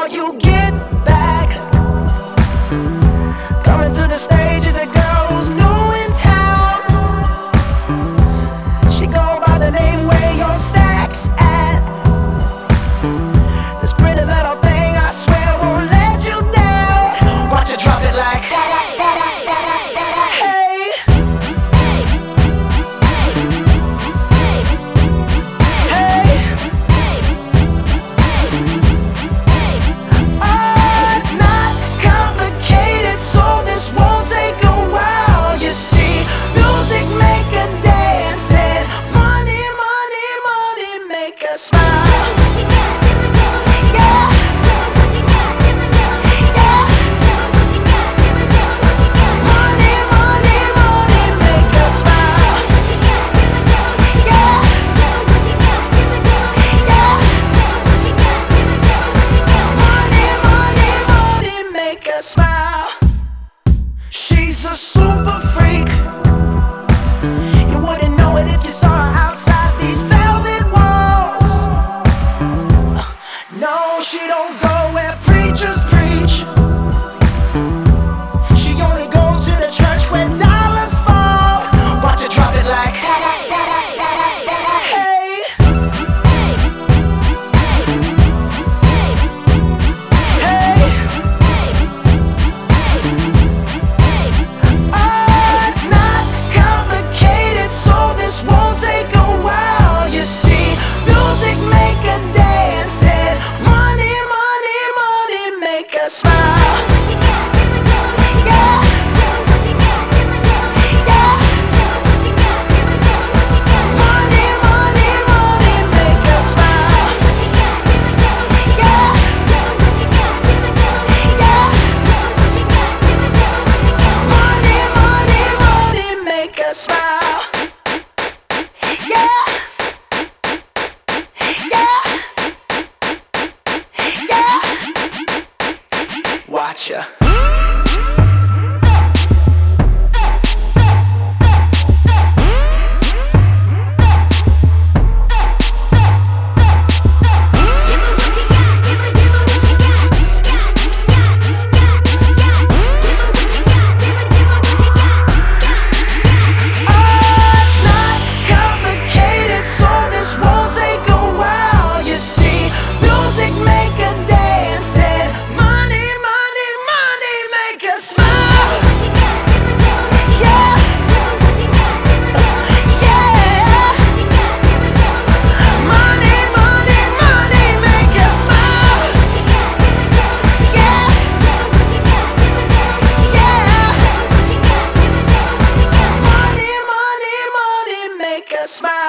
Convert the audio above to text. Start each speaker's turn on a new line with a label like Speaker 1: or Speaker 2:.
Speaker 1: before you get back. Coming to the stage is a girl who's new in town. She go by the name Where Your Stacks At. This pretty little thing I swear won't let you down. Watch her drop it like smile. She's a super freak. You wouldn't know it if you saw her outside these velvet walls. No, she don't go where preachers preach. She only goes to the church where dollars fall. Watch her drop it like smile. Watch ya. Smile.